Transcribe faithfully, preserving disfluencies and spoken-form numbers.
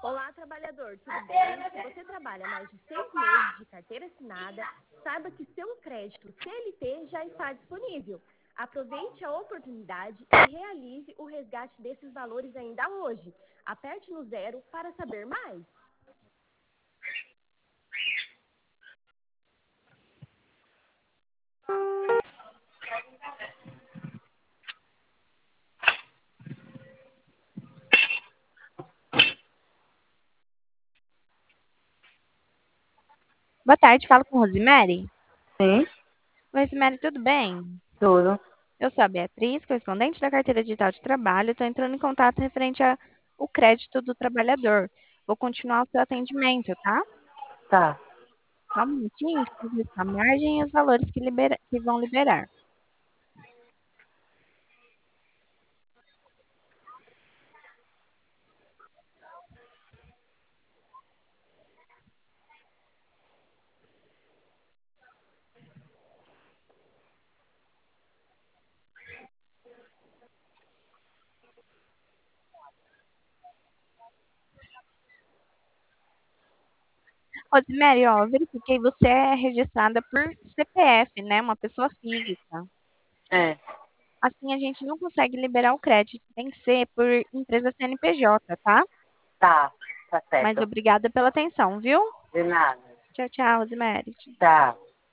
Olá, trabalhador, tudo bem? Se você trabalha mais de seis meses de carteira assinada, saiba que seu crédito C L T já está disponível. Aproveite a oportunidade e realize o resgate desses valores ainda hoje. Aperte no zero para saber mais. Boa tarde, falo com Rosemary. Sim, Oi, Rosemary, tudo bem? tudo. Eu sou a Beatriz, correspondente da Carteira Digital de Trabalho. Estou entrando em contato referente ao crédito do trabalhador. Vou continuar o seu atendimento, tá? Tá. Só um minutinho, deixa eu ver a margem e os valores que, libera- que vão liberar. Rosemary, ó, eu verifiquei, você é registrada por C P F, né? Uma pessoa física. É. Assim, a gente não consegue liberar o crédito, tem que ser por empresa C N P J, tá? Tá, tá Mas certo. obrigada pela atenção, viu? De nada. Tchau, tchau, Rosemary. Tá.